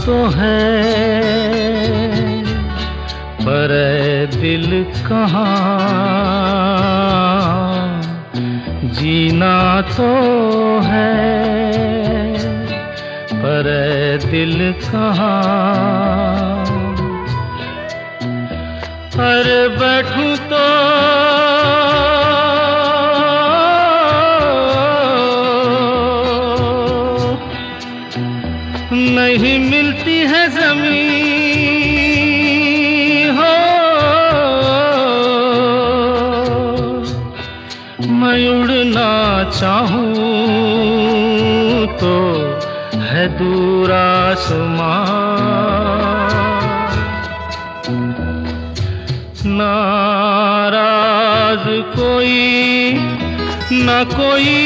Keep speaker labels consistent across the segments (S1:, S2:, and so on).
S1: तो है पर दिल कहाँ, जीना तो है पर दिल कहाँ। अरे बैठूं तो नहीं मिलती है ज़मीन हो, मैं उड़ना चाहूं तो है दूर आसमां। नाराज कोई न कोई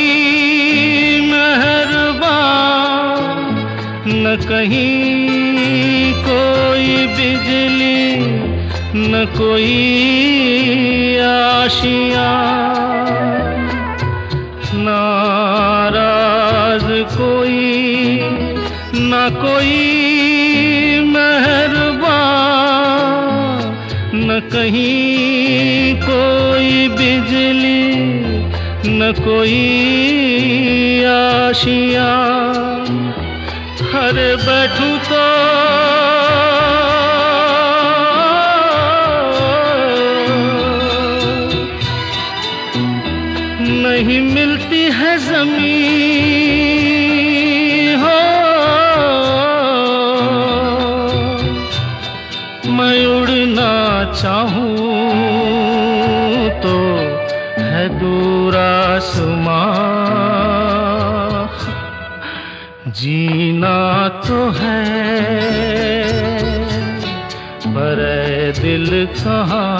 S1: मेहरबान, न कहीं कोई बिजली न कोई आशियाँ। नाराज कोई न कोई मेहरबान, न कहीं कोई बिजली न कोई आशियाँ। अरे बैठूं तो नहीं मिलती है ज़मीन हो, मैं उड़ना चाहूं तो है दूर आसमां। जीना तो है पर दिल कहाँ।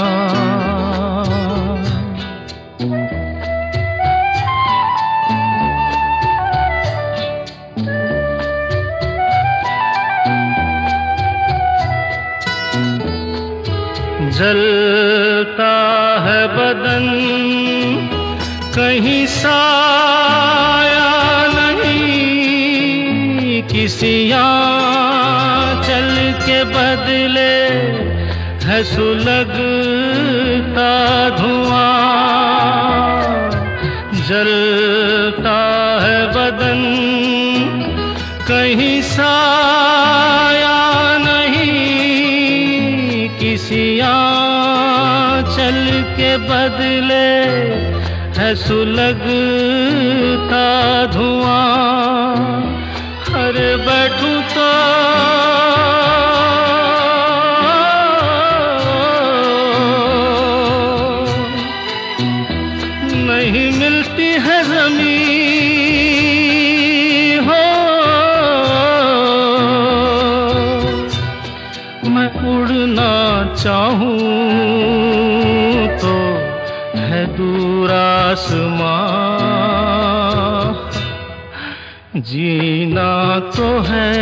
S1: जलता है बदन कहीं साया नहीं, किसी आंचल के बदले है सुलगता धुआं। जलता है बदन कहीं साया नहीं, किसी आंचल के बदले है सुलगता धुआं। अरे बैठूं तो नहीं मिलती है ज़मीन हो, मैं उड़ना चाहूं तो है दूर आसमां। जीना तो है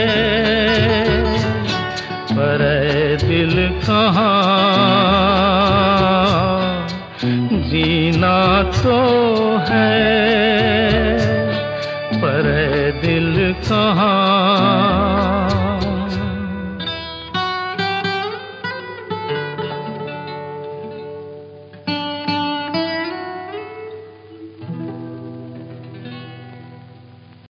S1: पर दिल कहाँ, जीना तो है पर दिल कहाँ।